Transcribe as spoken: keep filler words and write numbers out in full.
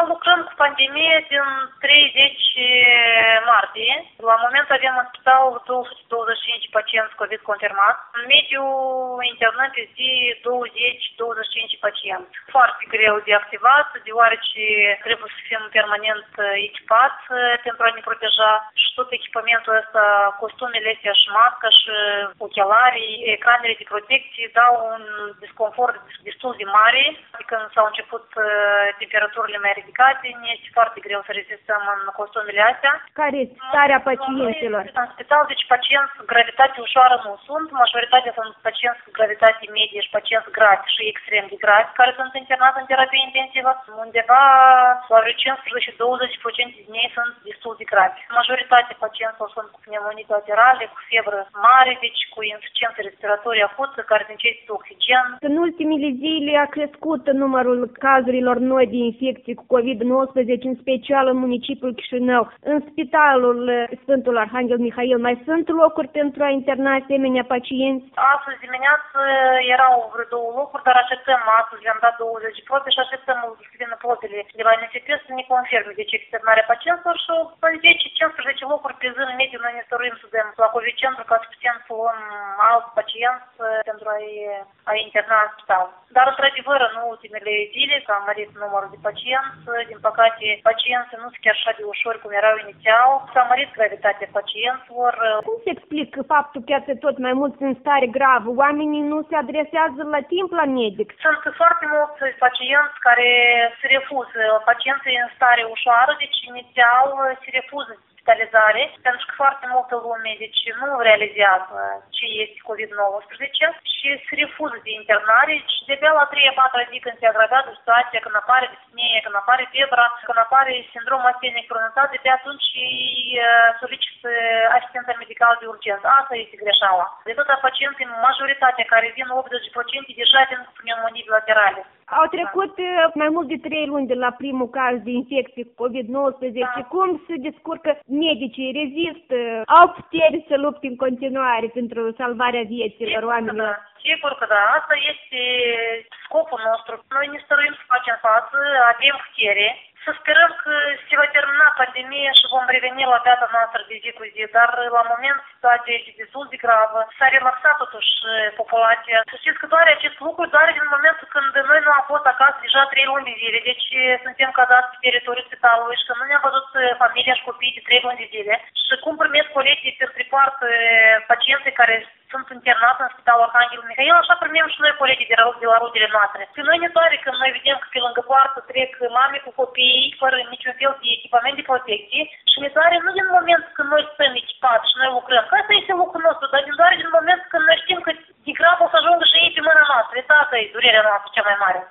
lucrăm cu pandemie din treizeci martie. La moment avem în spital două sute douăzeci și cinci pacienți COVID confirmați. În mediu internăm pe zi douăzeci douăzeci și cinci pacienți. Foarte greu de activat, deoarece trebuie să fim permanent echipați pentru a ne proteja și tot echipamentul ăsta, costumele astea și masca și ochelarii, ecranele de protecție dau un disconfort destul de mare. Când s-au început temperaturile mai ridicate, ne este foarte greu să rezistăm în costumele astea. Care este starea pacienților? În spital, deci pacienți cu gravitate ușoară nu sunt. Majoritatea sunt pacienți cu gravitate medie și pacienți gravi și extrem de gravi, care sunt internați în terapie intensivă. Undeva la cincisprezece douăzeci la sută din ei sunt destul de gravi. Majoritatea pacienților sunt cu pneumonii laterale, cu febră mare, deci cu insuficiență respiratorie acută, care necesită oxigen. În ultimele zile a crescut numărul cazurilor noi de infecții cu COVID nouăsprezece, în special în municipiul Chișinău. În spitalul Sfântul Arhanghel Mihail mai sunt locuri pentru a interna asemenea pacienți? Astăzi dimineață erau vreo două locuri, dar așteptăm astăzi, le-am dat douăzeci de probe și așteptăm să vină probele de la N S P să ne confirme deci externarea pacienților și în zece cincisprezece locuri pe zi în mediu noi ne stăruim să dăm la COVID centru ca să putem să luăm alți pacienți pentru a-i, a interna în spital. Dar într-adevăr în ultimele zile s-a mărit numărul de pacienți, din păcate pacienții nu sunt chiar așa de ușori cum erau inițial, s-a mărit gravitatea pacienților. Cum se explică faptul că iată tot mai mulți în stare gravă? Oamenii nu se adresează la timp la medic? Sunt foarte mulți pacienți care se refuză, pacienții în stare ușoară, deci inițial se refuză spitalizare, pentru că foarte multă lume deci nu realizează ce este COVID nouăsprezece și se refuză de internare și de-abia la trei patru zi când se agravează situația, când apare dispnea, când apare febra, când apare sindromul astenic pronunțat, de atunci îi solicită asistența medicală de urgență. Asta este greșeala. De tot pacienții, majoritatea care vin, optzeci la sută deja vin cu pneumonii bilaterale. Au trecut mai mult de trei luni de la primul caz de infecție cu COVID nouăsprezece. Da. Cum se descurcă medicii? Rezistă? Au putere să lupte în continuare pentru salvarea vieților oamenilor? Da. Sigur că da. Asta este scopul nostru. Noi ne stăruim să facem față, avem putere. Să sperăm că se va termina pandemia și vom reveni la viața noastră de zi cu zi, dar la moment situația este destul de gravă. S-a relaxat totuși populația. Să știți că doar acest lucru, doar din momentul când noi nu am fost acasă deja trei luni de zile, deci suntem cazați pe teritoriul spitalului și că nu ne-am văzut familia și copiii de trei luni de zile și cum primesc colegii pe tripart pacienții care sunt internați în spitalul Arhanghel Mihail, așa primim și noi colegii de la, de la rudele noastre. Pe noi ne doare când noi vedem că pe lângă poartă trec mame cu copii fără niciun fel de echipament de protecție și ne doare nu din moment când noi stăm echipați și noi lucrăm, că asta este lucrul nostru, dar din doare din moment când noi știm că de grav o să ajungă și ei pe mâna noastră. Asta e durerea noastră cea mai mare.